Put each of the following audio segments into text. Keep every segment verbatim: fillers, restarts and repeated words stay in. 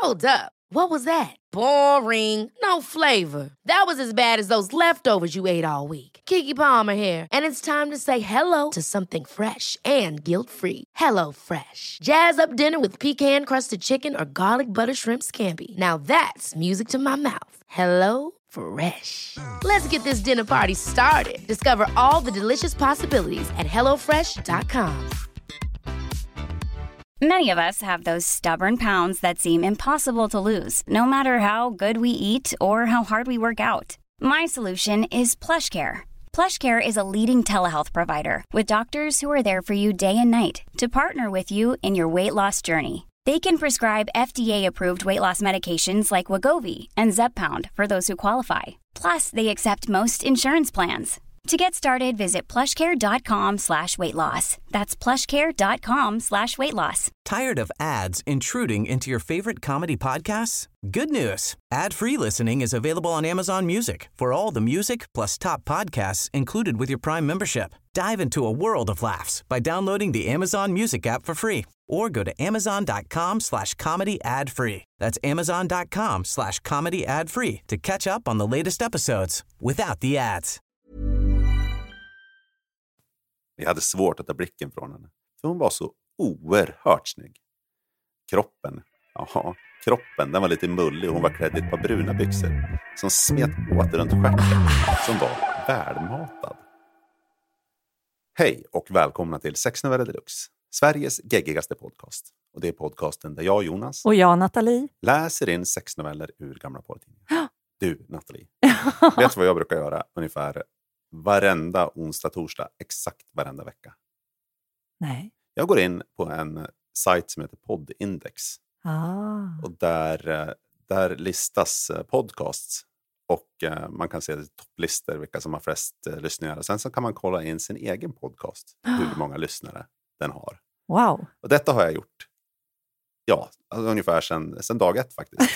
Hold up. What was that? Boring. No flavor. That was as bad as those leftovers you ate all week. Keke Palmer here, and it's time to say hello to something fresh and guilt-free. Hello Fresh. Jazz up dinner with pecan-crusted chicken or garlic butter shrimp scampi. Now that's music to my mouth. Hello Fresh. Let's get this dinner party started. Discover all the delicious possibilities at hello fresh dot com. Many of us have those stubborn pounds that seem impossible to lose, no matter how good we eat or how hard we work out. My solution is PlushCare. PlushCare is a leading telehealth provider with doctors who are there for you day and night to partner with you in your weight loss journey. They can prescribe F D A-approved weight loss medications like Wegovy and Zepbound for those who qualify. Plus, they accept most insurance plans. To get started, visit plushcare.com slash weight loss. That's plushcare.com slash weight loss. Tired of ads intruding into your favorite comedy podcasts? Good news. Ad-free listening is available on Amazon Music for all the music plus top podcasts included with your Prime membership. Dive into a world of laughs by downloading the Amazon Music app for free or go to amazon.com slash comedy ad free. That's amazon.com slash comedy ad free to catch up on the latest episodes without the ads. Jag hade svårt att ta blicken från henne. För hon var så oerhört snygg. Kroppen, ja, kroppen, den var lite mullig och hon var klädd i ett par bruna byxor som smet åt runt stjärten, som var välmatad. Hej och välkomna till Sexnoveller Deluxe, Sveriges geggigaste podcast. Och det är podcasten där jag, Jonas, och jag, Nathalie, läser in sexnoveller ur gamla porrtidningar. Du, Nathalie, vet du vad jag brukar göra ungefär varenda onsdag, torsdag, exakt varenda vecka? Nej. Jag går in på en sajt som heter Poddindex. Ah. Och där, där listas podcasts. Och man kan se topplistor, vilka som har flest lyssningar. Och sen så kan man kolla in sin egen podcast, hur många lyssnare den har. Wow. Och detta har jag gjort, ja, alltså ungefär sedan, sedan dag ett faktiskt.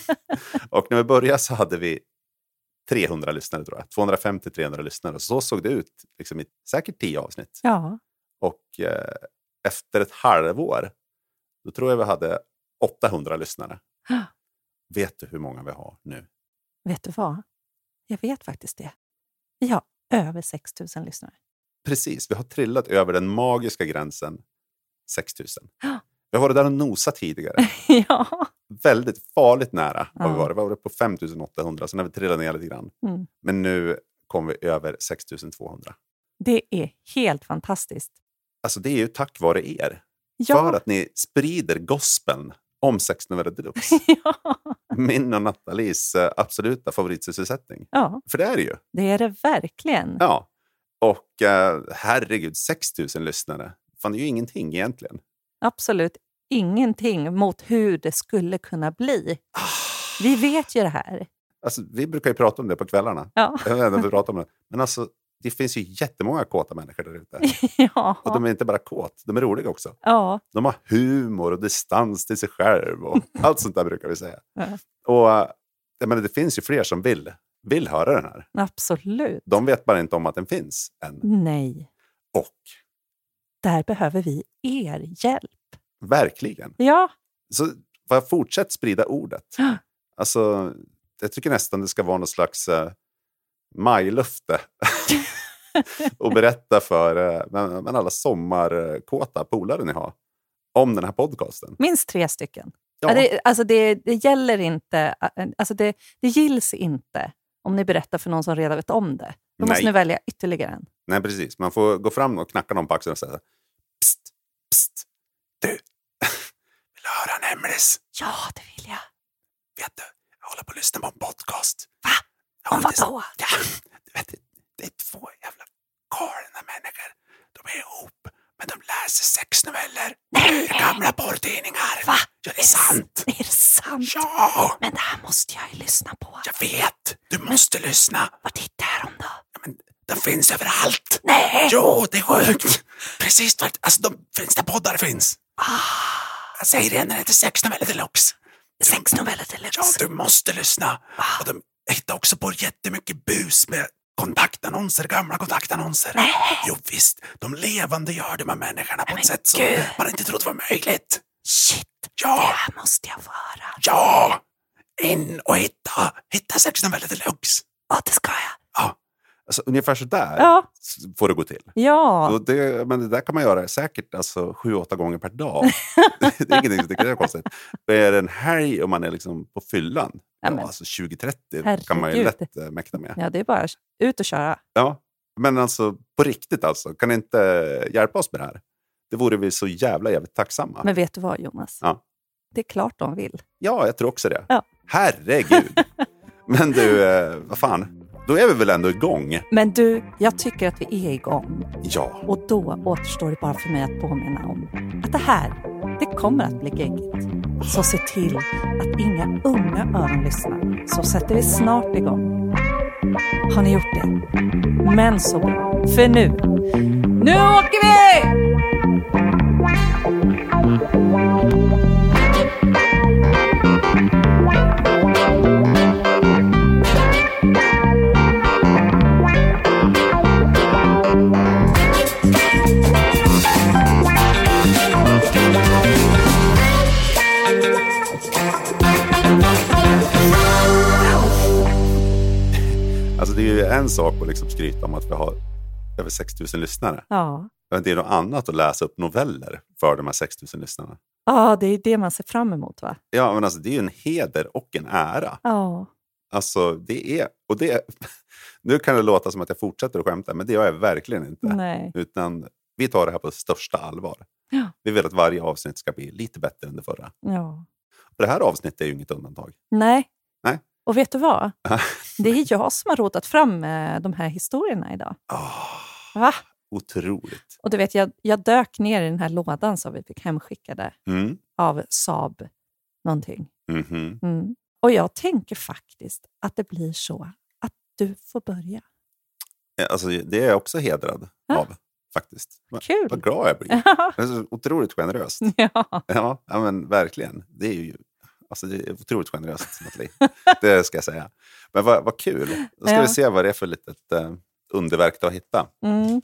Och när vi började så hade vi trehundra lyssnare, tror jag. tvåhundrafemtio till trehundra lyssnare. Och så såg det ut liksom i säkert tio avsnitt. Ja. Och eh, efter ett halvår, då tror jag vi hade åttahundra lyssnare. Vet du hur många vi har nu? Vet du vad? Jag vet faktiskt det. Vi har över sex tusen lyssnare. Precis, vi har trillat över den magiska gränsen sex tusen. Vi har varit där och nosat tidigare. Ja. Väldigt farligt nära har vi Ja. varit. Vi har varit på fem tusen åttahundra, så när vi trillade ner lite grann. Mm. Men nu kom vi över sex tusen tvåhundra. Det är helt fantastiskt. Alltså det är ju tack vare er. Ja. För att ni sprider gospeln om Sexnoveller Deluxe. Ja. Min och Nathalies eh, absoluta favoritsysselsättning. Ja, För det är det ju. det är det verkligen. Ja. Och eh, herregud, sex tusen lyssnare. Fan, det är ju ingenting egentligen. Absolut ingenting mot hur det skulle kunna bli. Vi vet ju det här. Alltså, vi brukar ju prata om det på kvällarna. Ja. Jag vet inte om vi pratar om det. Men alltså, det finns ju jättemånga kåta människor där ute. Ja. Och de är inte bara kåt, de är roliga också. Ja. De har humor och distans till sig själv och allt sånt där brukar vi säga. Ja. Och jag menar, det finns ju fler som vill, vill höra den här. Absolut. De vet bara inte om att den finns än. Nej. Och Där behöver vi er hjälp. verkligen. Ja. Så bara fortsätt sprida ordet. Alltså, jag tycker nästan det ska vara någon slags uh, majlufte. Och berätta för uh, men, men alla sommarkåta polare ni har om den här podcasten. Minst tre stycken. Ja. Ja, det, alltså det, det gäller inte, alltså det, det gills inte om ni berättar för någon som redan vet om det. Då måste Nej. ni välja ytterligare en. Nej, precis. Man får gå fram och knacka någon på axeln och säga psst, psst, du, vill du höra en hemlis? Ja, det vill jag. Vet du, jag håller på att lyssna på en podcast. Va? Ja, Om det är- vadå? Ja, du vet, det är två jävla galna människor. De är ihop, men de läser sexnoveller. Nej. I gamla porrtidningar. Va? Ja, det är sant. Är det sant? Ja, Men det här måste jag ju lyssna på. jag vet. Du måste lyssna. Vad tittar de då? Ja, men de finns överallt. Nej. Jo, det är sjukt. Precis vart, alltså de finns där poddar finns. Ah, Jag säger det, den heter Sexnoveller Deluxe. sex noveller Ja, deluxe. du måste lyssna. Och de hittar också på jättemycket bus med kontaktannonser, gamla kontaktannonser. Nej. Jo visst, de levande gör de här människorna på Men ett sätt som Gud. man inte trodde var möjligt. Shit. Ja! Det här måste jag få höra. Ja! In och hitta, hitta sexnovellen deluxe. Ja, det ska jag. Ja, alltså, ungefär så där Ja. får det gå till. Ja. Och det, men det där kan man göra säkert alltså, sju, åtta gånger per dag. Det är ingenting som tycker det är konstigt. Det är en helg om man är liksom på fyllan. Ja, Ja, men, alltså tjugo trettio herregud. kan man ju lätt äh, mäkta med. Ja, det är bara ut och köra. Ja, men alltså på riktigt alltså. Kan ni inte hjälpa oss med det här? Det vore vi så jävla jävligt tacksamma. Men vet du vad, Jonas? Ja. Det är klart de vill. Ja, jag tror också det. Ja. Herregud. Men du, eh, vad fan. Då är vi väl ändå igång? Men du, jag tycker att vi är igång. Ja. Och då återstår det bara för mig att påminna om att det här, det kommer att bli geggigt. Så se till att inga unga öron lyssnar. Så sätter vi snart igång. Har ni gjort det? Men så bra. För nu, nu åker vi! Alltså det är ju en sak att liksom skryta om att vi har över sex tusen lyssnare. Ja. Men det är något annat att läsa upp noveller för de här sex tusen lyssnarna. Ja, det är det man ser fram emot, va? Ja, men alltså det är ju en heder och en ära. Ja. Alltså det är, och det är, nu kan det låta som att jag fortsätter att skämta, men det gör jag verkligen inte. Nej. Utan vi tar det här på största allvar. Ja. Vi vill att varje avsnitt ska bli lite bättre än det förra. Ja. Och det här avsnittet är ju inget undantag. Nej. Nej. Och vet du vad? Det är jag som har rotat fram de här historierna idag. Oh, Va? otroligt. Och du vet, jag, jag dök ner i den här lådan som vi fick hemskickade Mm. av Saab någonting. Mm-hmm. Mm. Och jag tänker faktiskt att det blir så att du får börja. Alltså det är jag också hedrad Ja. av, faktiskt. Va- Kul. Vad glad jag blir. Det är så otroligt generöst. Ja. Ja, ja, men verkligen. Det är ju alltså det är otroligt generöst, Nathalie. Det ska jag säga. Men vad, vad kul. Då ska Ja. vi se vad det är för litet uh, underverk du har hittat. Mm.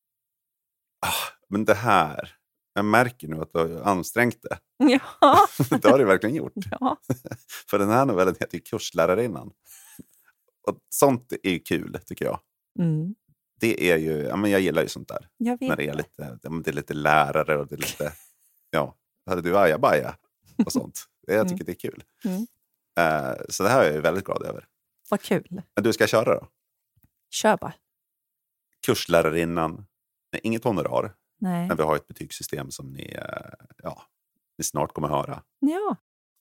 Ah, men det här, jag märker nu att du har ansträngt det. Ja. Det har du verkligen gjort. Ja. För den här novellen heter ju Kurslärarinnan. Och sånt är ju kul, tycker jag. Mm. Det är ju, ja men jag gillar ju sånt där. Jag vet När det är lite, ja, men det är lite lärare och det är lite, ja, hade du ajabaja och sånt. Det, jag tycker det är kul. Mm. Uh, så det här är jag väldigt glad över. Vad kul. Men du ska köra då? Kör bara. Kurslärarinnan, nej, inget honorar. Nej. Men vi har ett betygssystem som ni, uh, ja, ni snart kommer höra. Ja.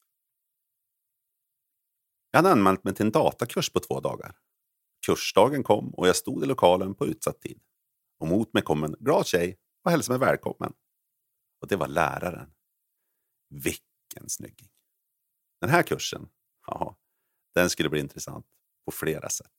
Jag hade anmält mig till en datakurs på två dagar. Kursdagen kom och jag stod i lokalen på utsatt tid. Och mot mig kom en glad tjej och hälsade mig välkommen. Och det var läraren. Vilken snygging. Den här kursen, ja, den skulle bli intressant på flera sätt.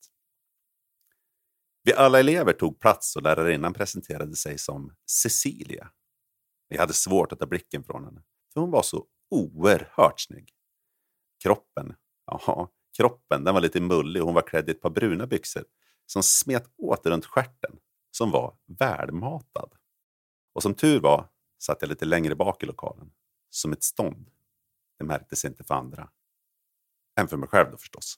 Vi alla elever tog plats och lärarinnan presenterade sig som Cecilia. Jag hade svårt att ta blicken från henne. För hon var så oerhört snygg. Kroppen, ja, kroppen, den var lite mullig och hon var klädd i ett par bruna byxor som smet åt runt stjärten, som var välmatad. Och som tur var satt jag lite längre bak i lokalen, som ett stånd. Det märktes inte för andra. Än för mig själv då förstås.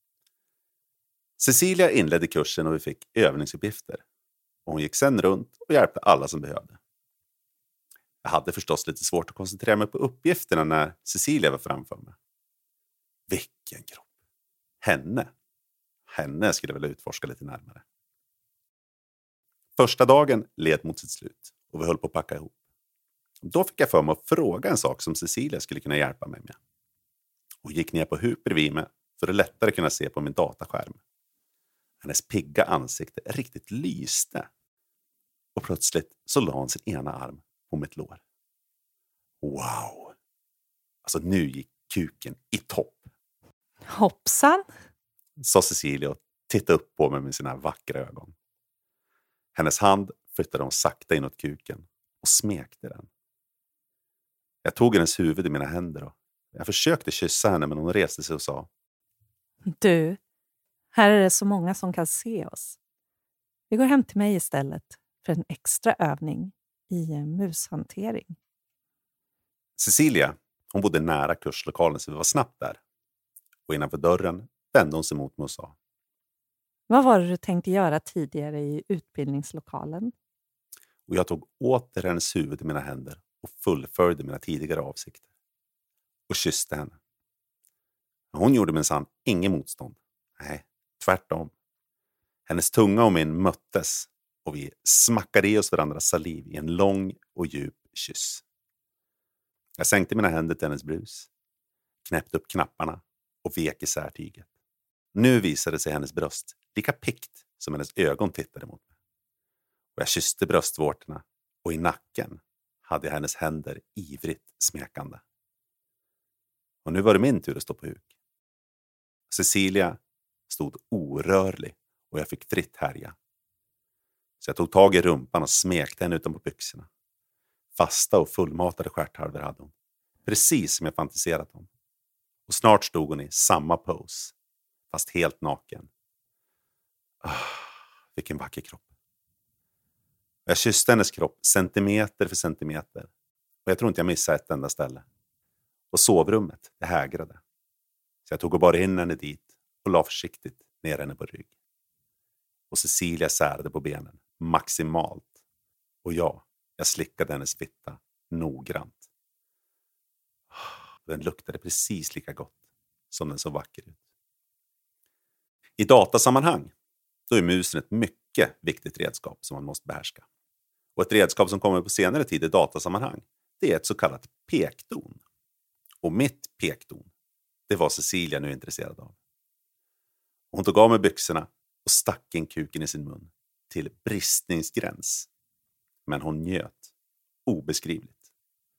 Cecilia inledde kursen och vi fick övningsuppgifter. Och hon gick sen runt och hjälpte alla som behövde. Jag hade förstås lite svårt att koncentrera mig på uppgifterna när Cecilia var framför mig. Vilken kropp. Henne. Henne skulle jag vilja utforska lite närmare. Första dagen led mot sitt slut och vi höll på att packa ihop. Då fick jag för mig att fråga en sak som Cecilia skulle kunna hjälpa mig med. Och gick ner på hup bredvid mig för att lättare kunna se på min dataskärm. Hennes pigga ansikte riktigt lyste. Och plötsligt så la hon sin ena arm på mitt lår. Wow! Alltså nu gick kuken i topp. Hoppsan. Sa Cecilia och tittade upp på mig med sina vackra ögon. Hennes hand flyttade hon sakta inåt kuken och smekte den. Jag tog hennes huvud i mina händer och jag försökte kyssa henne men hon reste sig och sa: Du, här är det så många som kan se oss. Vi går hem till mig istället för en extra övning i mushantering. Cecilia, Hon bodde nära kurslokalen så vi var snabbt där. Och innanför dörren vände hon sig mot mig och sa: Vad var det du tänkte göra tidigare i utbildningslokalen? Och jag tog åter hennes huvud i mina händer och fullföljde mina tidigare avsikter. Och kysste henne. Hon gjorde minsann ingen motstånd. Nej, tvärtom. Hennes tunga och min möttes och vi smackade i oss varandras saliv i en lång och djup kyss. Jag sänkte mina händer till hennes brus, knäppte upp knapparna och vek isär tyget. Nu visade sig hennes bröst lika pikt som hennes ögon tittade mot mig. Och jag kysste bröstvårtorna och i nacken hade jag hennes händer ivrigt smekande. Och nu var det min tur att stå på huk. Cecilia stod orörlig och jag fick fritt härja. Så jag tog tag i rumpan och smekte henne utanpå byxorna. Fasta och fullmatade stjärthalvor hade hon. Precis som jag fantiserat om. Och snart stod hon i samma pose. Fast helt naken. Ah, vilken vacker kropp. Jag kysste hennes kropp centimeter för centimeter. Och jag tror inte jag missade ett enda ställe. Och sovrummet, det hägrade. Så jag tog och bara in henne dit och la försiktigt ner henne på rygg. Och Cecilia särade på benen, maximalt. Och jag, jag slickade hennes fitta noggrant. Den luktade precis lika gott som den så vacker ut. I datasammanhang, då är musen ett mycket viktigt redskap som man måste behärska. Och ett redskap som kommer på senare tid i datasammanhang, det är ett så kallat pekdon. Och mitt pekdon, det var Cecilia nu intresserad av. Hon tog av mig byxorna och stack in kuken i sin mun till bristningsgräns. Men hon njöt obeskrivligt.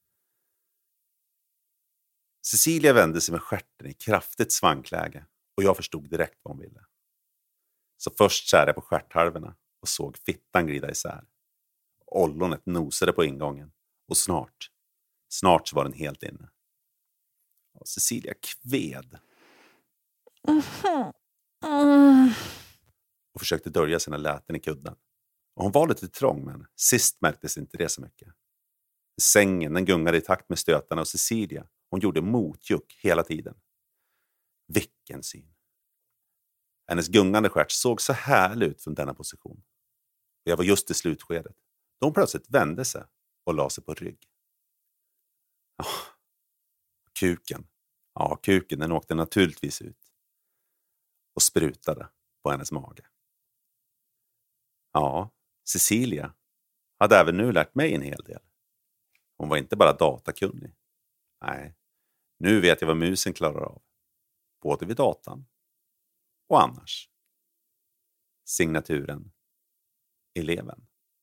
Cecilia vände sig med stjärten i kraftigt svankläge och jag förstod direkt vad hon ville. Så först särade jag på stjärthalvorna och såg fittan glida isär. Ollonet nosade på ingången och snart, snart var den helt inne. Och Cecilia kved. Mm-hmm. Mm. Och försökte dölja sina läten i kudden. Och hon var lite trång, men sist märktes inte det så mycket. Sängen, den gungade i takt med stötarna och Cecilia, hon gjorde motjuck hela tiden. Vilken syn. Hennes gungande stjärt såg så härlig ut från denna position. Och jag var just i slutskedet. Då hon plötsligt vände sig och la sig på rygg. Oh, kuken. Ja, kuken, den åkte naturligtvis ut. Och sprutade på hennes mage. Ja, Cecilia hade även nu lärt mig en hel del. Hon var inte bara datakunnig. Nej, nu vet jag vad musen klarar av. Både vid datan och annars. Signaturen eleven.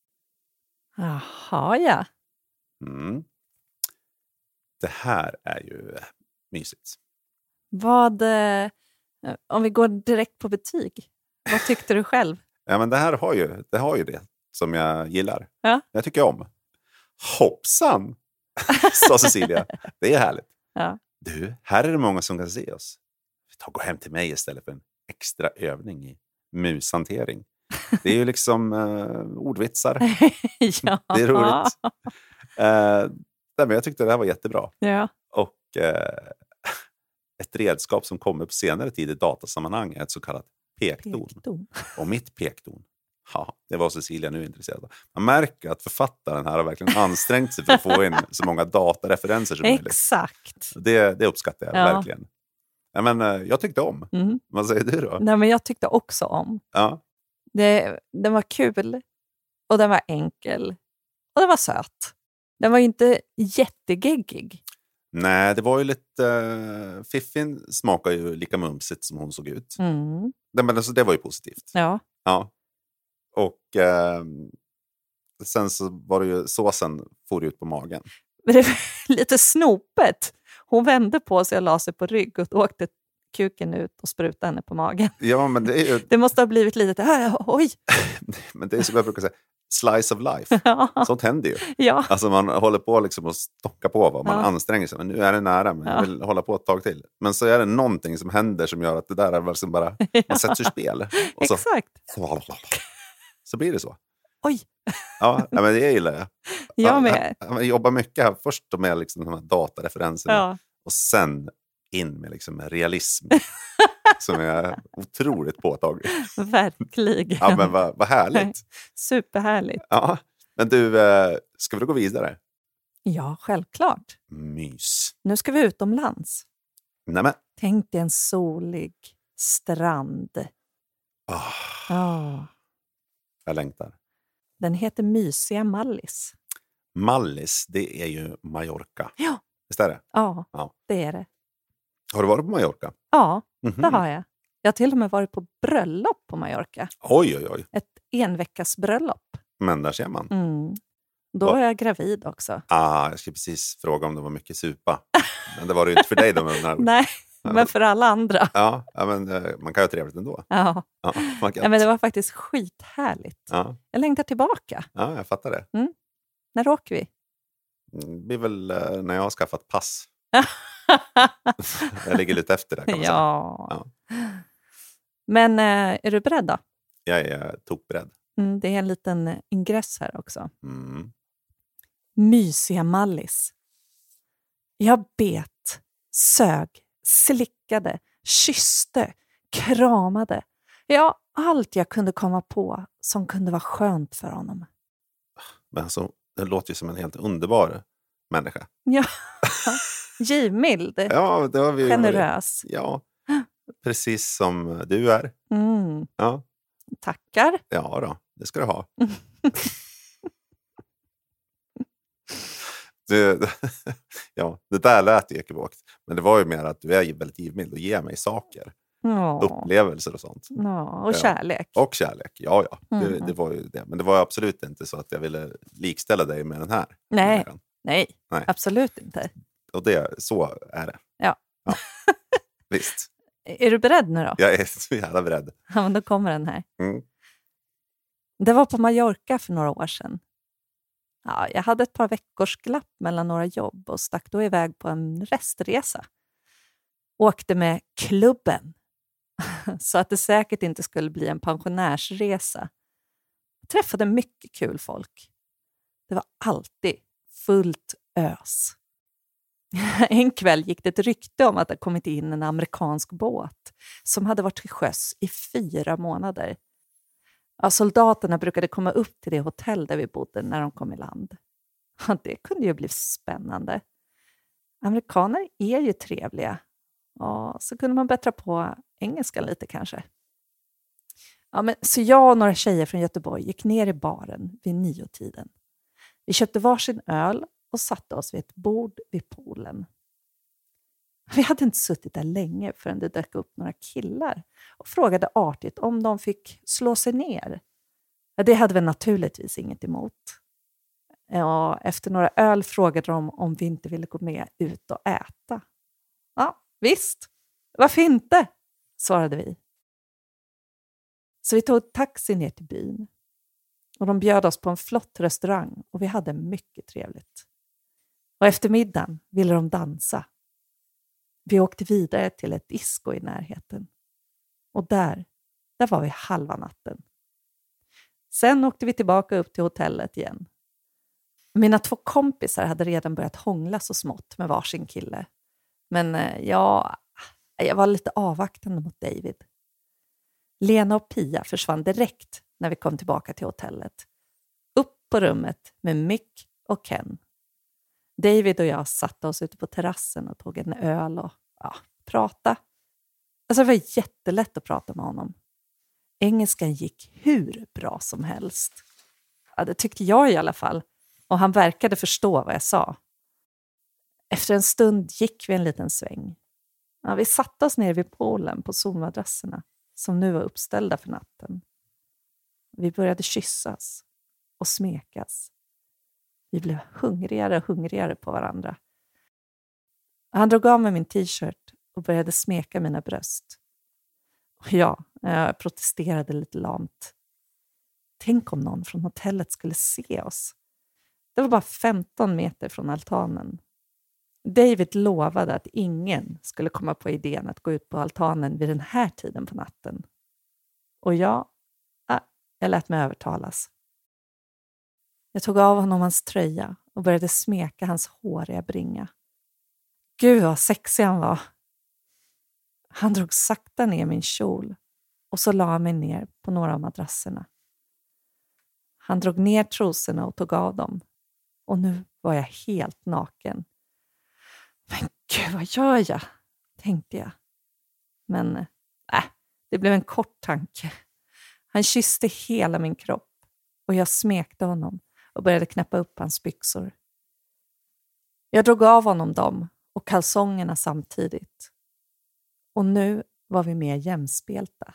Jaha, ja. Mm. Det här är ju mysigt. Vad, eh, om vi går direkt på betyg, vad tyckte du själv? Ja, men det här har ju det, har ju det som jag gillar. Ja. Jag tycker om. Hoppsan, sa Cecilia. Det är härligt. Ja. Du, här är det många som kan se oss. Ta gå hem till mig istället för en extra övning i mushantering. Det är ju liksom uh, ordvitsar. Ja. Det är roligt. Uh, nej, men jag tyckte det här var jättebra. Ja. Och uh, ett redskap som kommer på senare tid i datasammanhang är ett så kallat pekdon. Pekdon. Och mitt pekdon, ja, det var Cecilia nu intresserad av. Man märker att författaren här har verkligen ansträngt sig för att få in så många datareferenser som möjligt. Exakt. Det, det uppskattar jag Ja. verkligen. Ja, men jag tyckte om. Mm. Vad säger du då? Nej, men jag tyckte också om. Ja. Det, den var kul och den var enkel och den var söt. Den var ju inte jättegeggig. Nej, det var ju lite... Uh, Fiffin smakar ju lika mumsigt som hon såg ut. Mm. Det, men alltså, det var ju positivt. Ja. Ja. Och uh, sen så var det ju såsen for ut på magen. Men det var lite snopet. Hon vände på sig och la sig på rygg och åkte kuken ut och sprutade henne på magen. Ja, men det är ju... Det måste ha blivit lite... Äh, oj! Men det är som jag brukar säga, slice of life. Ja. Sånt händer ju. Ja. Alltså man håller på liksom att stocka på vad man Ja. anstränger sig. Men nu är det nära, men jag vill hålla på ett tag till. Men så är det någonting som händer som gör att det där är liksom bara... Man sätts ur spel. Och så, Exakt. så blir det så. Oj! Ja, men det gillar jag. Jag med. Jag, jag jobbar mycket här. Först med liksom de här datareferenserna. Ja. Och sen in med liksom realism. Som är otroligt påtaglig. Verkligen. Ja, men vad, vad härligt. Superhärligt. Ja, men du, ska vi gå vidare? Ja, självklart. Mys. Nu ska vi utomlands. Nämen. Tänk dig en solig strand. Oh, Oh. jag längtar. Den heter Mysiga Mallis. Mallis, det är ju Mallorca. Ja. Visst är det? Ja, Ja, det är det. har du varit på Mallorca? Ja, Mm-hmm. det har jag. Jag har till och med varit på bröllop på Mallorca. Oj, oj, oj. Ett enveckas bröllop. Men där ser man. Mm. Då Va? var jag gravid också. Ah, jag skulle precis fråga om det var mycket supa. Men det var det ju inte för dig då. Med här... Nej, men för alla andra. Ja, ja, men man kan ju ha trevligt ändå. Ja. Ja, Ja, men det var faktiskt skithärligt. Ja. Jag längtar tillbaka. Ja, jag fattar det. Mm. När åker vi? Det blir väl eh, när jag har skaffat pass. Jag ligger lite efter där kan man ja. säga. Ja. Men eh, är du beredd då? Jag är tokberedd. Mm, det är en liten ingress här också. Mm. Mysiga Mallis. Jag bet, sög, slickade, kysste, kramade. Ja, allt jag kunde komma på som kunde vara skönt för honom. Men alltså, det låter ju som en helt underbar människa. Ja, givmild, Ja, det har vi generös. Ja, precis som du är. Mm. Ja. Tackar. Ja då, det ska du ha. det, ja, det där lät ju ekivokt. Men det var ju mer att du är väldigt givmild och ger mig saker. Ja. Upplevelser och sånt. Ja, och kärlek. Ja. Och kärlek, ja ja. Mm. Det, det var ju det. Men det var absolut inte så att jag ville likställa dig med den här. Nej, den nej, nej, absolut inte. Och det, så är det. Ja. Ja. Visst. Är du beredd nu då? Jag är så jävla beredd. Ja, men då kommer den här. Mm. Det var på Mallorca för några år sedan. Ja, jag hade ett par veckors glapp mellan några jobb och stack då iväg på en restresa. Åkte med klubben. Så att det säkert inte skulle bli en pensionärsresa. Jag träffade mycket kul folk. Det var alltid fullt ös. En kväll gick det ett rykte om att det kommit in en amerikansk båt som hade varit till sjöss i fyra månader. Ja, soldaterna brukade komma upp till det hotell där vi bodde när de kom i land. Ja, det kunde ju bli spännande. Amerikaner är ju trevliga. Ja, så kunde man bättra på engelska lite kanske. Ja, men, så jag och några tjejer från Göteborg gick ner i baren vid niotiden. Vi köpte varsin öl och satte oss vid ett bord vid poolen. Vi hade inte suttit där länge förrän det dök upp några killar och frågade artigt om de fick slå sig ner. Ja, det hade vi naturligtvis inget emot. Ja, efter några öl frågade de om vi inte ville gå med ut och äta. Ja, visst. Varför inte? Svarade vi. Så vi tog taxi ner till byn. Och de bjöd oss på en flott restaurang och vi hade mycket trevligt. Och efter middagen ville de dansa. Vi åkte vidare till ett disco i närheten. Och där, där var vi halva natten. Sen åkte vi tillbaka upp till hotellet igen. Mina två kompisar hade redan börjat hångla så smått med varsin kille. Men ja, jag var lite avvaktande mot David. Lena och Pia försvann direkt när vi kom tillbaka till hotellet. Upp på rummet med Mick och Ken. David och jag satte oss ute på terrassen och tog en öl och ja, prata. Alltså det var jättelätt att prata med honom. Engelskan gick hur bra som helst. Ja, det tyckte jag i alla fall. Och han verkade förstå vad jag sa. Efter en stund gick vi en liten sväng. Ja, vi satte oss ner vid poolen på solmadrasserna som nu var uppställda för natten. Vi började kyssas och smekas. Vi blev hungrigare och hungrigare på varandra. Han drog av mig min t-shirt och började smeka mina bröst. Och ja, jag protesterade lite lamt. Tänk om någon från hotellet skulle se oss. Det var bara femton meter från altanen. David lovade att ingen skulle komma på idén att gå ut på altanen vid den här tiden på natten. Och jag, jag lät mig övertalas. Jag tog av honom hans tröja och började smeka hans håriga bringa. Gud vad sexig han var. Han drog sakta ner min kjol och så la han mig ner på några av madrasserna. Han drog ner trosorna och tog av dem. Och nu var jag helt naken. Men gud, vad gör jag? Tänkte jag. Men nej, äh, det blev en kort tanke. Han kysste hela min kropp och jag smekte honom och började knäppa upp hans byxor. Jag drog av honom dem och kalsongerna samtidigt. Och nu var vi mer jämspelta.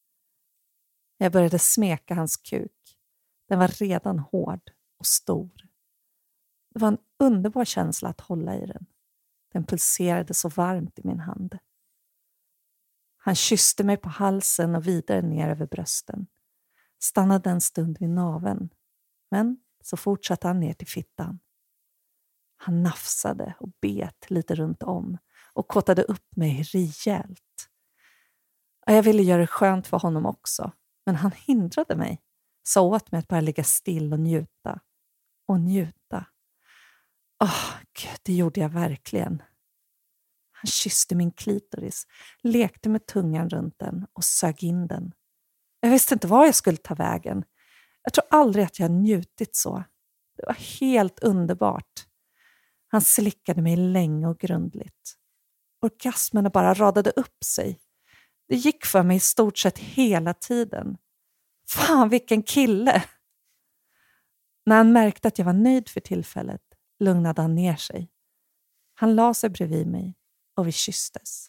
Jag började smeka hans kuk. Den var redan hård och stor. Det var en underbar känsla att hålla i den. Den pulserade så varmt i min hand. Han kysste mig på halsen och vidare ner över brösten. Stannade en stund vid naveln. Men så fortsatte han ner till fittan. Han nafsade och bet lite runt om och kottade upp mig rejält. Jag ville göra det skönt för honom också, men han hindrade mig. Sa åt mig att bara ligga still och njuta. Och njuta. Åh, oh, gud, det gjorde jag verkligen. Han kysste min klitoris, lekte med tungan runt den och sög in den. Jag visste inte var jag skulle ta vägen. Jag tror aldrig att jag njutit så. Det var helt underbart. Han slickade mig länge och grundligt. Orgasmerna bara radade upp sig. Det gick för mig i stort sett hela tiden. Fan, vilken kille! När han märkte att jag var nöjd för tillfället lugnade han ner sig. Han la sig bredvid mig och vi kysstes.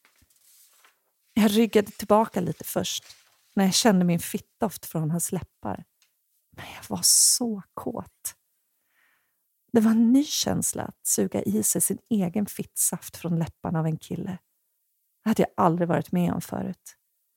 Jag ryggade tillbaka lite först när jag kände min fittdoft från hans läppar. Men jag var så kåt. Det var en ny känsla att suga i sig sin egen fittsaft från läpparna av en kille. Det hade jag aldrig varit med om förut.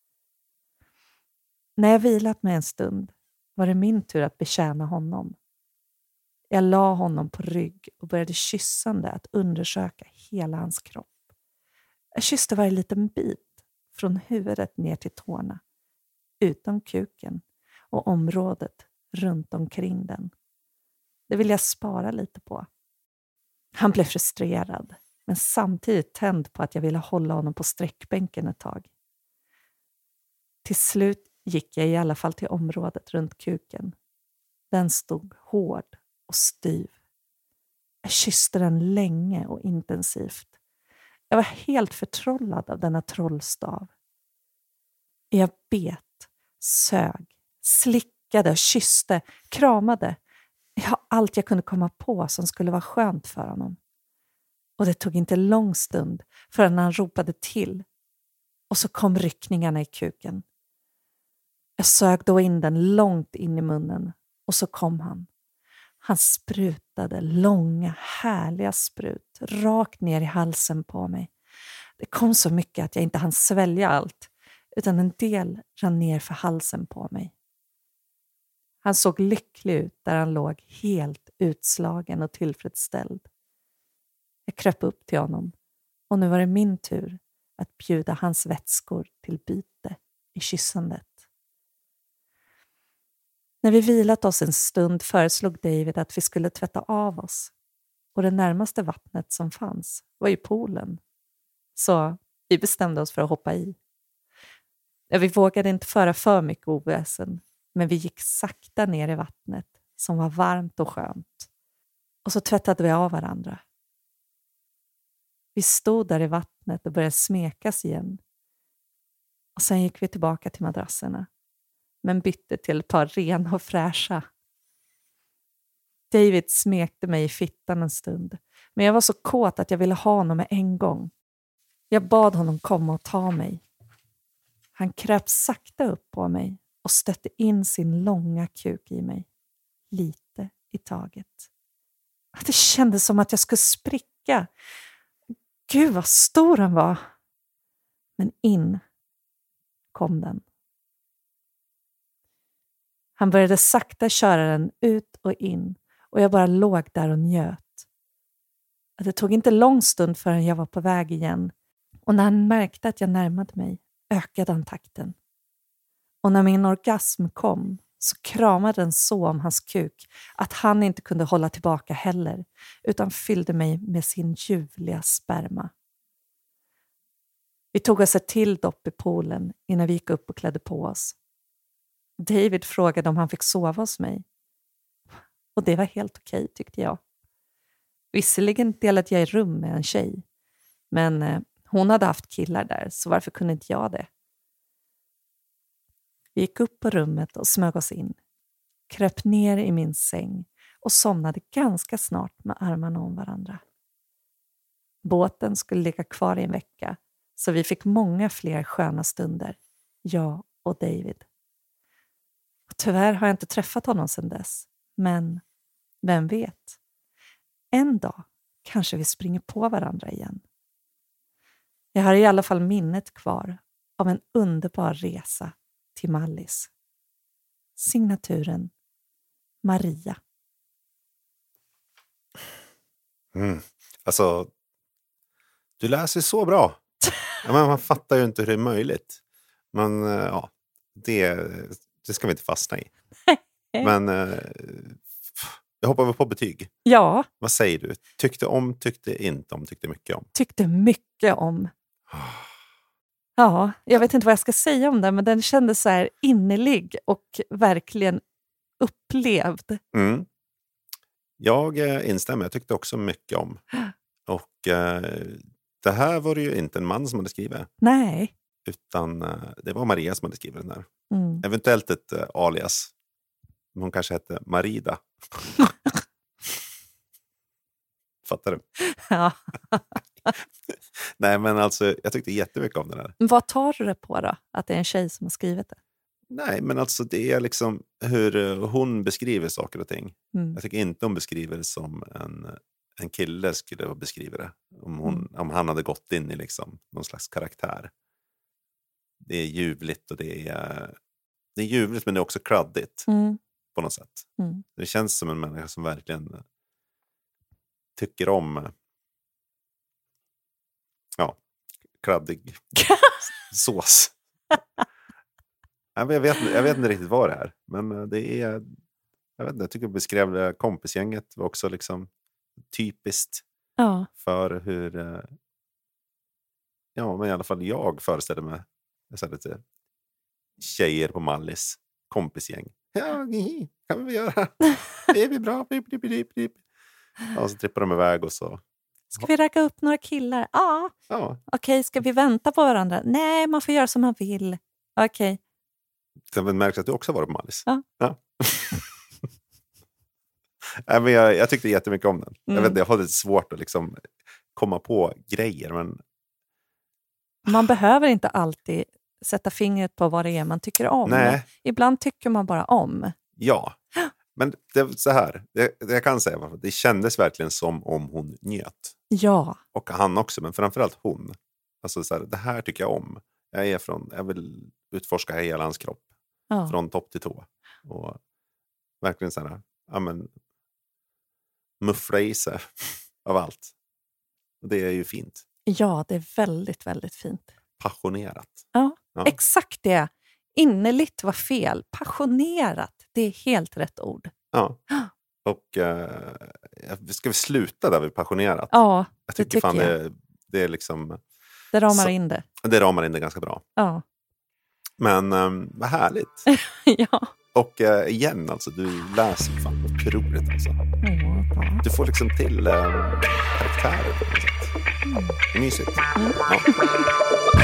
När jag vilat mig en stund var det min tur att betjäna honom. Jag la honom på rygg och började kyssande att undersöka hela hans kropp. Jag kysste varje liten bit från huvudet ner till tårna, utom kuken och området runt omkring den. Det vill jag spara lite på. Han blev frustrerad, men samtidigt tänd på att jag ville hålla honom på sträckbänken ett tag. Till slut gick jag i alla fall till området runt kuken. Den stod hård och styv. Jag kysste den länge och intensivt. Jag var helt förtrollad av denna trollstav. Jag bet, sög, slickade och kysste, kramade. Ja, allt jag kunde komma på som skulle vara skönt för honom. Och det tog inte lång stund förrän han ropade till. Och så kom ryckningarna i kuken. Jag sög då in den långt in i munnen. Och så kom han. Han sprutade långa, härliga sprut rakt ner i halsen på mig. Det kom så mycket att jag inte hann svälja allt, utan en del rann ner för halsen på mig. Han såg lycklig ut där han låg helt utslagen och tillfredsställd. Jag kröp upp till honom och nu var det min tur att bjuda hans vätskor till byte i kyssandet. När vi vilat oss en stund föreslog David att vi skulle tvätta av oss. Och det närmaste vattnet som fanns var ju poolen. Så vi bestämde oss för att hoppa i. Ja, vi vågade inte föra för mycket oväsen, men vi gick sakta ner i vattnet som var varmt och skönt. Och så tvättade vi av varandra. Vi stod där i vattnet och började smekas igen. Och sen gick vi tillbaka till madrasserna. Men bytte till ett par rena och fräscha. David smekte mig i fittan en stund. Men jag var så kåt att jag ville ha honom med en gång. Jag bad honom komma och ta mig. Han kröp sakta upp på mig och stötte in sin långa kuk i mig. Lite i taget. Det kändes som att jag skulle spricka. Gud vad stor han var. Men in kom den. Han började sakta köra den ut och in och jag bara låg där och njöt. Det tog inte lång stund förrän jag var på väg igen och när han märkte att jag närmade mig ökade han takten. Och när min orgasm kom så kramade den så om hans kuk att han inte kunde hålla tillbaka heller, utan fyllde mig med sin ljuvliga sperma. Vi tog oss ett till dopp i poolen innan vi gick upp och klädde på oss. David frågade om han fick sova hos mig. Och det var helt okej, tyckte jag. Visserligen delade jag i rum med en tjej, men eh, hon hade haft killar där, så varför kunde inte jag det? Vi gick upp på rummet och smög oss in, kröp ner i min säng och somnade ganska snart med armarna om varandra. Båten skulle ligga kvar i en vecka, så vi fick många fler sköna stunder, jag och David. Och tyvärr har jag inte träffat honom sedan dess, men vem vet? En dag kanske vi springer på varandra igen. Jag har i alla fall minnet kvar av en underbar resa till Mallis. Signaturen Maria. Mm. Alltså, du läser så bra. Ja, men man fattar ju inte hur det är möjligt. Men ja, det, det ska vi inte fastna i. Men jag hoppar väl på betyg. Ja. Vad säger du? Tyckte om, tyckte inte om, tyckte mycket om? Tyckte mycket om. Ja, jag vet inte vad jag ska säga om den, men den kändes så här innerlig och verkligen upplevd. Mm. Jag eh, instämmer, jag tyckte också mycket om. Och eh, det här var det ju inte en man som hade skrivit. Nej. Utan eh, det var Maria som hade skrivit den där. Mm. Eventuellt ett eh, alias. Hon kanske hette Marida. Fattar du? Ja. Nej, men alltså jag tyckte jättemycket om den här. Vad tar du det på då? Att det är en tjej som har skrivit det? Nej, men alltså det är liksom hur hon beskriver saker och ting. Mm. Jag tycker inte hon beskriver det som en, en kille skulle beskriva det. Om, hon, Mm. om han hade gått in i liksom någon slags karaktär. Det är ljuvligt och det är, det är ljuvligt, men det är också kladdigt Mm. på något sätt. Mm. Det känns som en människa som verkligen tycker om ja, kladdig sås. Jag vet, jag vet inte riktigt vad det är, men det är, jag vet inte, jag tycker jag beskrev det, kompisgänget var också liksom typiskt Ja. för hur, ja, men i alla fall jag föreställer mig så lite tjejer på Mallis, kompisgäng. Ja, kan vi väl göra. Det är bra. Och så trippar de iväg och så. Ska vi ragga upp några killar? Ja. Ja. Okej, ska vi vänta på varandra? Nej, man får göra som man vill. Okej. Sen märks att du också var på Mallis. Ja. Ja. Nej, men jag, jag tyckte jättemycket om den. Mm. Jag vet inte, jag har lite svårt att liksom komma på grejer, men Man behöver inte alltid sätta fingret på vad det är man tycker om. Nej. Ibland tycker man bara om. ja. Men det, så här, det, det jag kan säga var att det kändes verkligen som om hon njöt. Ja. Och han också, men framförallt hon. Alltså så här, det här tycker jag om. Jag är från, jag vill utforska hela hans kropp. Ja. Från topp till tå. Och verkligen så här, ja men muffla i sig av allt. Och det är ju fint. Ja, det är väldigt, väldigt fint. Passionerat. Ja, Ja. exakt det. Innerligt var fel. Passionerat, det är helt rätt ord. Ja. Och eh, ska vi sluta där vid passionerat? Ja, jag det tycker, tycker fan jag. Det, det är liksom, Det ramar så- in det. det ramar in det ganska bra. Ja. Men eh, vad härligt. ja. Och eh, igen alltså, du läser fan otroligt alltså. Ja. Du får liksom till eh, karaktärer på något sätt. Det är mysigt. Ja.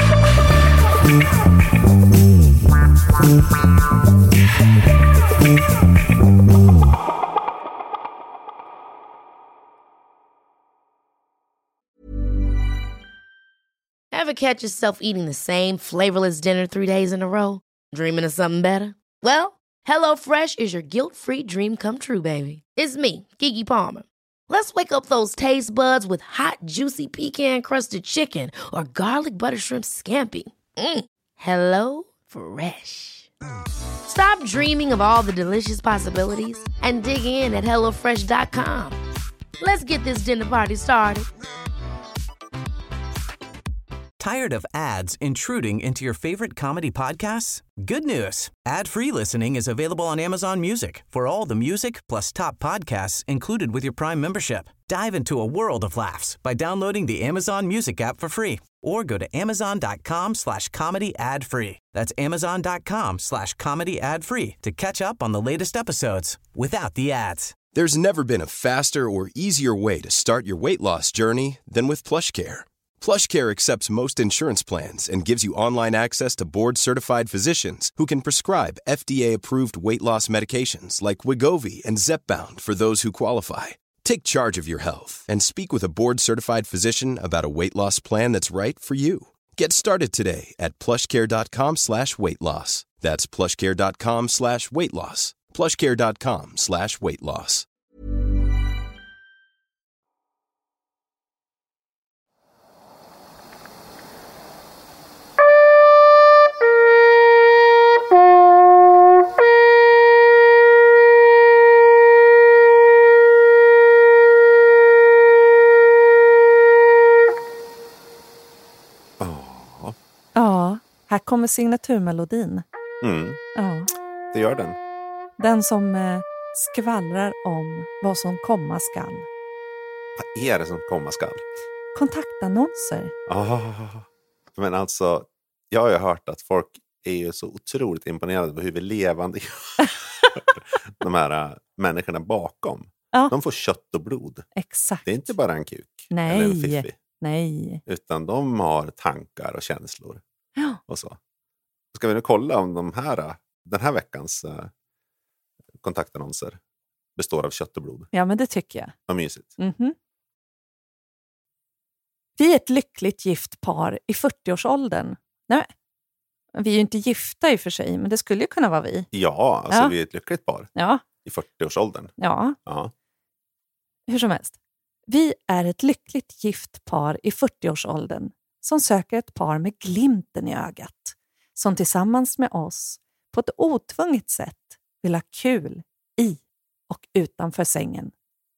Ever catch yourself eating the same flavorless dinner three days in a row? Dreaming of something better? Well, HelloFresh is your guilt-free dream come true, baby. It's me, Keke Palmer. Let's wake up those taste buds with hot, juicy pecan-crusted chicken or garlic butter shrimp scampi. Mm. Hello Fresh. Stop dreaming of all the delicious possibilities and dig in at hello fresh dot com. Let's get this dinner party started. Tired of ads intruding into your favorite comedy podcasts? Good news. Ad-free listening is available on Amazon Music for all the music plus top podcasts included with your Prime membership. Dive into a world of laughs by downloading the Amazon Music app for free or go to amazon.com slash comedy ad free. That's amazon.com slash comedy ad free to catch up on the latest episodes without the ads. There's never been a faster or easier way to start your weight loss journey than with PlushCare. PlushCare accepts most insurance plans and gives you online access to board-certified physicians who can prescribe F D A-approved weight loss medications like Wegovy and Zepbound for those who qualify. Take charge of your health and speak with a board-certified physician about a weight loss plan that's right for you. Get started today at plushcare.com slash weight loss. That's plushcare.com slash weight loss. plushcare.com slash weight loss. Ja, här kommer signaturmelodin. Mm, Ja, det gör den. den som eh, skvallrar om vad som komma skall. Vad är det som komma skall? Kontaktannonser. Ah, men alltså, jag har ju hört att folk är ju så otroligt imponerade på hur vi levande de här uh, människorna bakom. Ja. De får kött och blod. Exakt. Det är inte bara en kuk. Nej. Eller en fiffi. Nej. Utan de har tankar och känslor. Ja. Och så. Ska vi nu kolla om de här, den här veckans uh, kontaktannonser består av kött och blod. Ja, men det tycker jag. Vad mysigt. Mhm. Vi är ett lyckligt gift par i fyrtioårsåldern. Nej, vi är ju inte gifta i och för sig, men det skulle ju kunna vara vi. Ja, alltså Ja. vi är ett lyckligt par Ja, i fyrtioårsåldern. ja. Ja. Hur som helst. Vi är ett lyckligt gift par i fyrtioårsåldern som söker ett par med glimten i ögat. Som tillsammans med oss på ett otvunget sätt vill ha kul i och utanför sängen.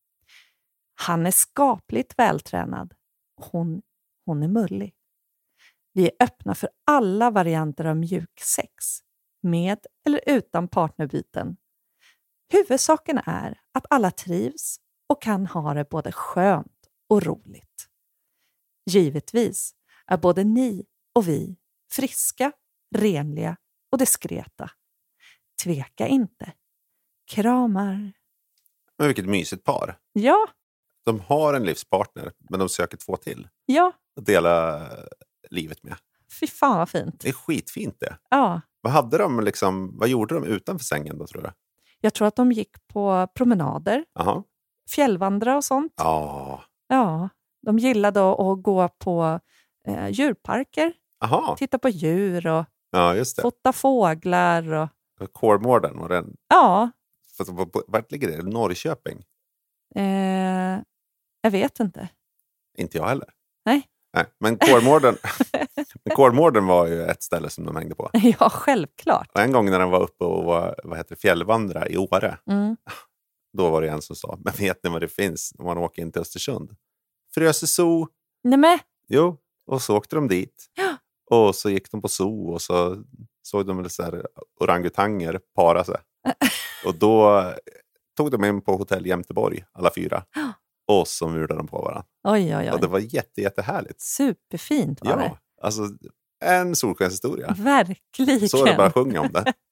Han är skapligt vältränad. Hon, hon är mullig. Vi är öppna för alla varianter av mjuksex. Med eller utan partnerbyten. Huvudsaken är att alla trivs och kan ha det både skönt och roligt. Givetvis är både ni och vi friska, renliga och diskreta. Tveka inte. Kramar. Men vilket mysigt par. Ja, De har en livspartner, men de söker två till ja. att dela livet med. Fy fan vad fint. Det är skitfint det. Ja, Vad hade de liksom, vad gjorde de utanför sängen då, tror du? jag tror att de gick på promenader, Jaha. fjällvandra och sånt. Ja. Ja, de gillade att gå på eh, djurparker, Jaha. titta på djur och Ja, just det. fota fåglar. Och, Kolmården var den. ja, Vart ligger det? Norrköping? eh, jag vet inte. Inte jag heller. Nej. Nej. Men Kolmården, Kolmården var ju ett ställe som de hängde på. Ja, självklart. Och en gång när de var uppe och var, vad heter det, fjällvandra i Åre. Mm. Då var det en som sa, men vet ni vad det finns om man åker in till Östersund? Frösö zoo. Nej, men. Jo, och så åkte de dit. Ja. Och så gick de på zoo och så såg de väl så här orangutanger para sig. Och då tog de in på hotell Jämteborg, alla fyra. Ja. Och så murade de på varandra. Oj, oj, Och det oj. var jätte, jättehärligt. Superfint var Ja, det. alltså en solskenshistoria. Verkligen. Så är det bara att sjunga om det.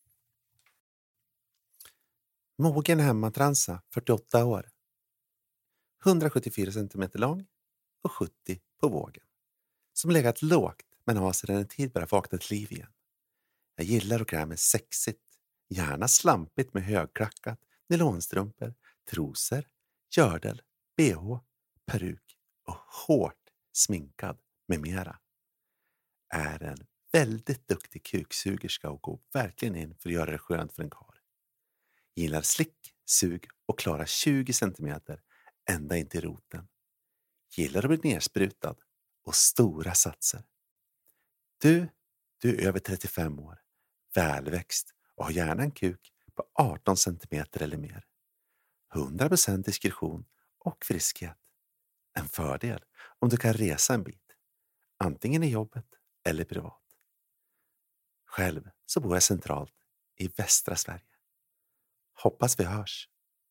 Mogen hemmatransa, fyrtioåtta år. hundrasjuttiofyra centimeter lång och sjuttio på vågen. Som legat lågt men har sedan en tid bara vaknat liv igen. Jag gillar att klä mig sexigt. Gärna slampigt med högklackat, nylonstrumpor, trosor, gördel, bh, peruk och hårt sminkad med mera. Är en väldigt duktig kuksugerska och går verkligen in för att göra det skönt för en karl. Gillar slick, sug och klara tjugo centimeter ända in till roten. Gillar att bli nersprutad och stora satser. Du, du är över trettiofem år, välväxt och har gärna en kuk på arton centimeter eller mer. hundra procent diskretion och friskhet. En fördel om du kan resa en bit. Antingen i jobbet eller privat. Själv så bor jag centralt i västra Sverige. Hoppas vi hörs.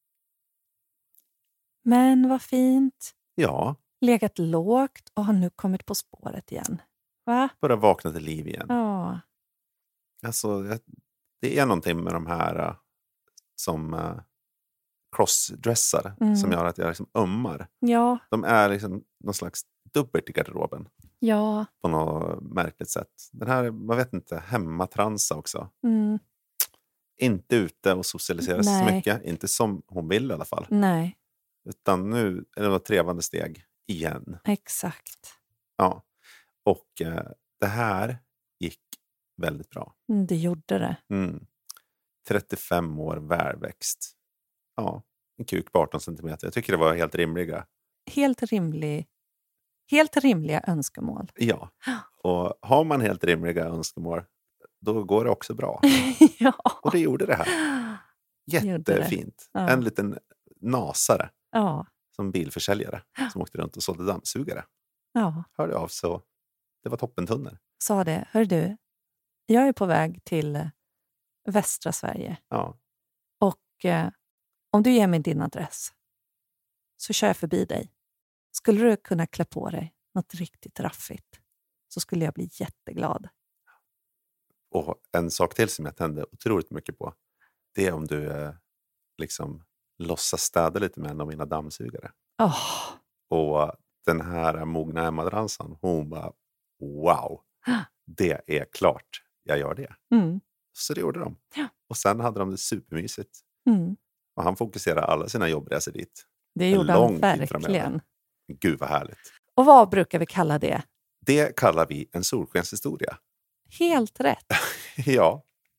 Men vad fint. Ja, Legat lågt och har nu kommit på spåret igen. Va? bara vakna till liv igen. Ja. Alltså, jag- det är någonting med de här uh, som uh, crossdressar Mm. som gör att jag liksom ömmar. Ja. De är liksom någon slags dubbelt i garderoben Ja. på något märkligt sätt. Den här, man vet inte, hemmatransa också. Mm. Inte ute och socialisera sig så Nej. mycket. Inte som hon vill i alla fall. Nej, Utan nu är det något trevande steg igen. exakt. Ja. Och eh, det här gick väldigt bra. Mm, det gjorde det. Mm. trettiofem år, välväxt. Ja, en kuk på arton centimeter. Jag tycker det var helt rimliga. Helt rimlig, helt rimliga önskemål. Ja, och har man helt rimliga önskemål, då går det också bra. Ja. Och det gjorde det här. Gjorde det. Jättefint. Ja. En liten nasare Ja. som bilförsäljare som åkte runt och sålde dammsugare. Ja. Hörde av så det var toppentunnel. Sa det. Hör du, jag är på väg till eh, västra Sverige. Ja. Och eh, om du ger mig din adress så kör jag förbi dig. Skulle du kunna klä på dig något riktigt raffigt så skulle jag bli jätteglad. Och en sak till som jag tände otroligt mycket på, det är om du eh, liksom låtsas städa lite med en av mina dammsugare. Åh, Och den här mogna Emma-dransan, hon bara, wow, det är klart jag gör det. mm, Så det gjorde de. Ja. Och sen hade de det supermysigt. mm. Och han fokuserade alla sina jobbresor dit. Det En gjorde lång han tid framöver. verkligen. Gud vad härligt. Och vad brukar vi kalla det? Det kallar vi en solskenshistoria. Helt rätt. Ja,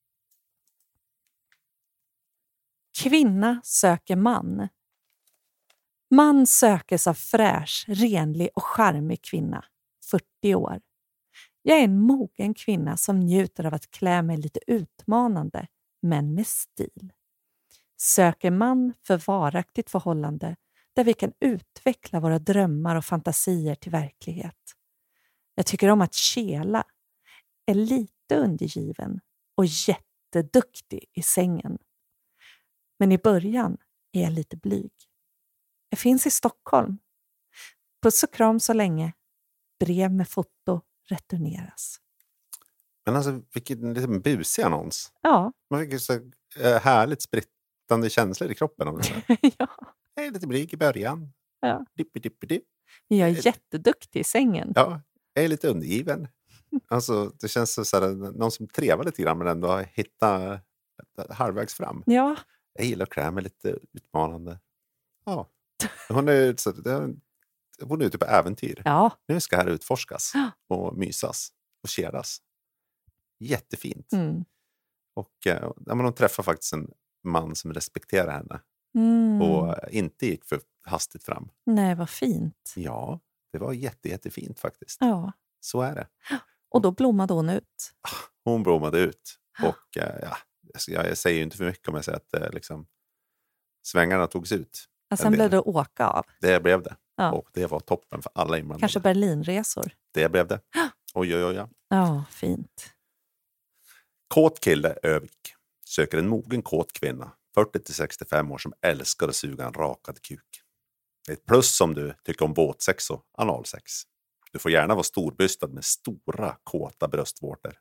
Kvinna söker man. Man sökes av fräsch, renlig och charmig kvinna. fyrtio år. Jag är en mogen kvinna som njuter av att klä mig lite utmanande, men med stil. Söker man för varaktigt förhållande där vi kan utveckla våra drömmar och fantasier till verklighet. Jag tycker om att kela, är lite undergiven och jätteduktig i sängen. Men i början är jag lite blyg. Jag finns i Stockholm. Puss och kram så länge. Brev med foto returneras. men alltså vilken liten busig annons. Ja, Man fick ju så eh, härligt sprittande känslor i kroppen. Om det så. ja. Jag är lite blyg i början. Ja. Dippi, dippi, dipp. Men jag är jätteduktig i sängen. Ja, jag är lite undergiven. Alltså, det känns så så här, någon som trevar lite grann men ändå hittar halvvägs fram. Ja, Jag gillar att klä mig lite utmanande. Ja, hon är, så, hon är ute på äventyr. ja. Nu ska här utforskas och mysas och keras. Jättefint. Mm. Och eh, ja, men hon träffar faktiskt en man som respekterar henne Mm. och inte gick för hastigt fram. Nej, vad fint. Ja, det var jätte, jättefint faktiskt. Ja. Så är det. Och då blommade hon ut. Hon blommade ut. Och eh, ja, jag, jag säger ju inte för mycket om jag säger att eh, liksom, svängarna togs ut. Och sen En blev del. det åka av. Det blev det. Ja. Och det var toppen för alla inblandade. Kanske Berlinresor. Det blev det. Oj, oj, oj. Ja. Ja, fint. Kåt kille Övik söker en mogen kåt kvinna, fyrtio till sextiofem år, som älskar att suga en rakad kuk. Det är ett plus om du tycker om båtsex och analsex. Du får gärna vara storbystad med stora kåta bröstvårtor.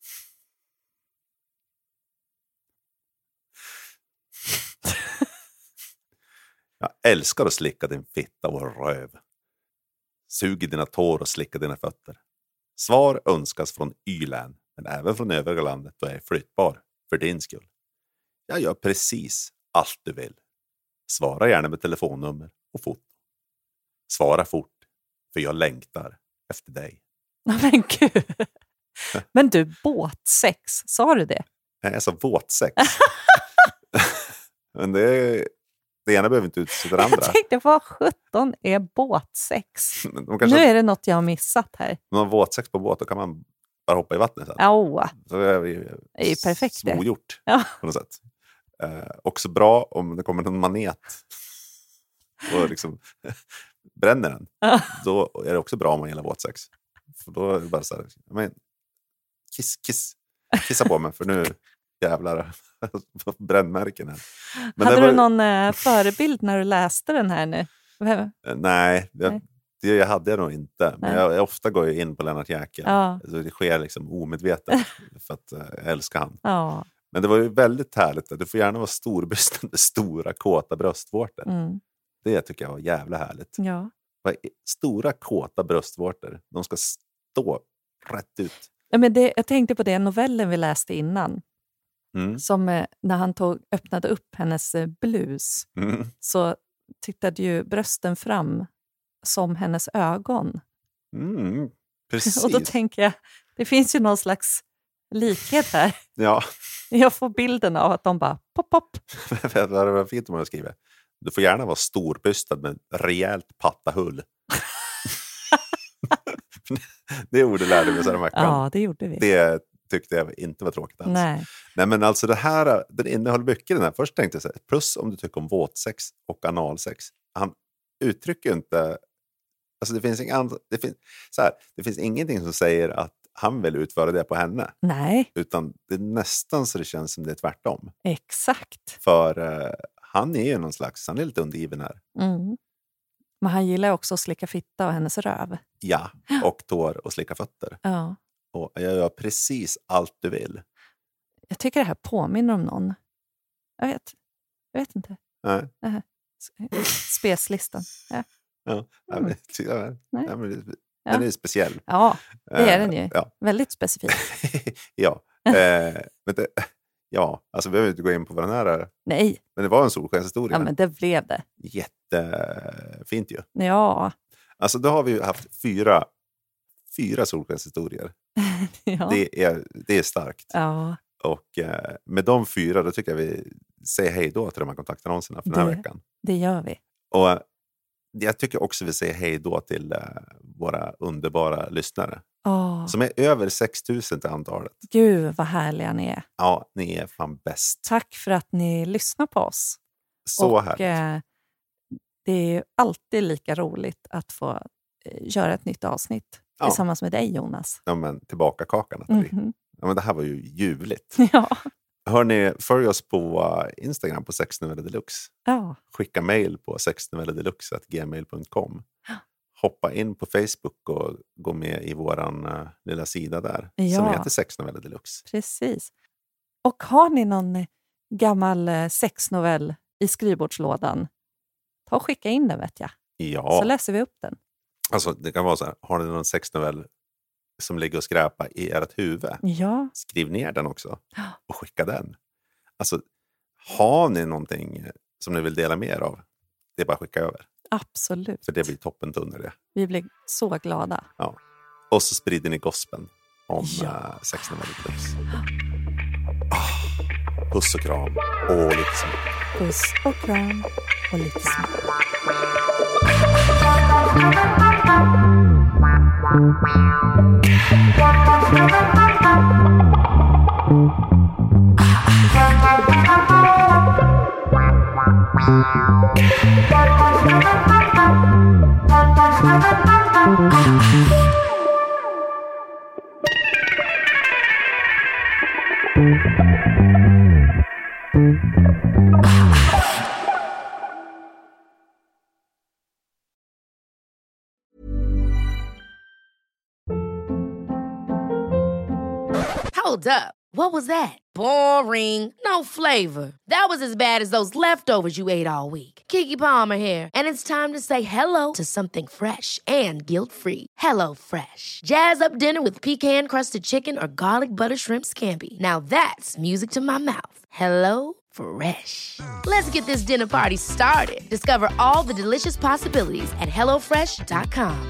Jag älskar att slicka din fitta och röv. Sug i dina tår och slicka dina fötter. Svar önskas från Y-län, men även från övriga landet och är flyttbar för din skull. Jag gör precis allt du vill. Svara gärna med telefonnummer och foto. Svara fort, för jag längtar efter dig. Men gud. Men du, båtsex, sa du det? Nej, alltså våtsex. Men det, det ena behöver inte utesluta det andra. Jag tänkte, vad sjutton är båtsex? Men de kanske Nu är det något jag har missat här. Om man har våtsex på båt, då kan man bara hoppa i vattnet sen. Åh, Så det är ju det är ju perfekt det. smågjort Ja. på något sätt. Eh, också bra om det kommer någon manet och liksom bränner den. Ja. Då är det också bra om man gillar våtsex. För då är det bara så här, men, kiss, kiss, kissa på mig för nu jävlar brännmärken här. Men hade var... du någon eh, förebild när du läste den här nu? Nej, jag, Nej. det hade jag nog inte. Men jag, jag ofta går jag in på Lennart Jäkel. Ja. Alltså, det sker liksom omedvetet för att uh, jag älskar han. Ja. Men det var ju väldigt härligt. Du får gärna vara storbystad med stora kåta bröstvårtor. Mm. Det tycker jag var jävla härligt. Ja. Stora kåta bröstvårtor. De ska stå rätt ut. Ja, men det, jag tänkte på det novellen vi läste innan. Mm. Som eh, när han tog, öppnade upp hennes eh, blus. Mm. Så tittade ju brösten fram som hennes ögon. Mm. Precis. Och då tänker jag, det finns ju någon slags likhet här. Ja. Jag får bilden av att de bara pop, pop. Det var fint om jag skriver. Du får gärna vara storbystad med rejält pattahull. Det ordet lärde vi oss den veckan. Ja, det gjorde vi. Det tyckte jag inte var tråkigt alls. Nej. Nej, men alltså det här, den innehåller mycket den här. Först tänkte jag så här, plus om du tycker om våtsex och analsex. Han uttrycker inte, alltså det finns inga andra, det finns, så här, det finns ingenting som säger att han vill utföra det på henne. Nej. Utan det är nästan så det känns som det är tvärtom. Exakt. För uh, han är ju någon slags, han är lite undergiven här. Mm. Men han gillar också att slicka fitta och hennes röv. Ja, och tår och slicka fötter. Ja. Och jag gör precis allt du vill. Jag tycker det här påminner om någon. Jag vet. Jag vet inte. Nej. Uh-huh. Speslistan. Ja. Ja, ja, men, ja, ja, men, den Ja. är speciell. Ja, det är den ju. Ja. Väldigt specifik. Ja. Eh, men det, ja, alltså vi behöver inte gå in på vad den här är. Nej. Men det var en solskenshistoria. Ja, men det blev det. Jättefint ju. Ja. Alltså då har vi ju haft fyra, fyra solskenshistorier. Ja. Det är, det är starkt. Ja. Och eh, med de fyra, då tycker jag vi säger hej då till de här kontaktannonserna för den här Det- veckan. Det gör vi. Och eh, jag tycker också vi säger hej då till eh, våra underbara lyssnare. Åh, Som är över sex tusen till antalet. gud vad härliga ni är. Ja, ni är fan bäst. Tack för att ni lyssnar på oss. Så och, härligt. eh, det är ju alltid lika roligt att få eh, göra ett nytt avsnitt Ja. tillsammans med dig, Jonas. Ja, men tillbaka kakan, Nathalie. Mhm. Ja, men det här var ju ljuvligt. Ja. Hörrni, följ oss på uh, Instagram på sexnoveller deluxe. Ja. Skicka mejl på sexnovellerdeluxe at gmail punkt com. Hoppa in på Facebook och gå med i våran uh, lilla sida där. Ja. Som heter Sexnoveller deluxe. Precis. Och har ni någon eh, gammal eh, sexnovell i skrivbordslådan, ta och skicka in den, vet jag. Ja, Så läser vi upp den. alltså det kan vara så här. Har ni någon sexnovell som ligger och skräpar i ert huvud? Ja. Skriv ner den också och skicka den. Alltså, har ni någonting som ni vill dela mer av? Det är bara att skicka över. Absolut. För det blir toppen under det. Vi blir så glada. Ja. Och så sprider ni gospeln om Ja. uh, sexnoveller deluxe. Ah, puss och kram och lite så. Puss och kram och lite smått. Hold up. What was that? Boring. No flavor. That was as bad as those leftovers you ate all week. Keke Palmer here, and it's time to say hello to something fresh and guilt-free. Hello Fresh. Jazz up dinner with pecan-crusted chicken or garlic butter shrimp scampi. Now that's music to my mouth. Hello Fresh. Let's get this dinner party started. Discover all the delicious possibilities at hello fresh dot com.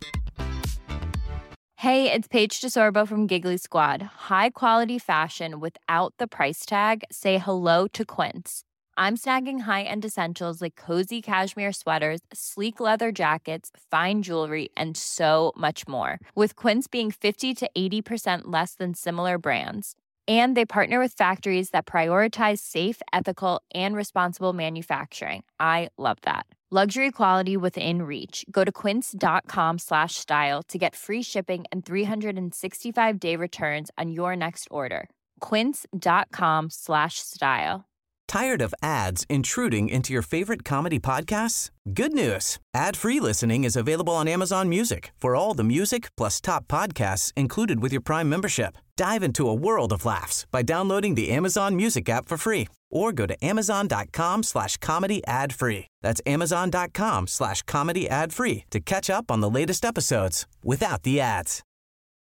Hey, it's Paige DeSorbo from Giggly Squad. High quality fashion without the price tag. Say hello to Quince. I'm snagging high-end essentials like cozy cashmere sweaters, sleek leather jackets, fine jewelry, and so much more. With Quince being fifty to eighty percent less than similar brands. And they partner with factories that prioritize safe, ethical, and responsible manufacturing. I love that. Luxury quality within reach. Go to quince.com slash style to get free shipping and three sixty-five day returns on your next order. Quince.com slash style. Tired of ads intruding into your favorite comedy podcasts? Good news. Ad-free listening is available on Amazon Music for all the music plus top podcasts included with your Prime membership. Dive into a world of laughs by downloading the Amazon Music app for free or go to amazon.com slash comedy ad free. That's amazon.com slash comedy ad free to catch up on the latest episodes without the ads.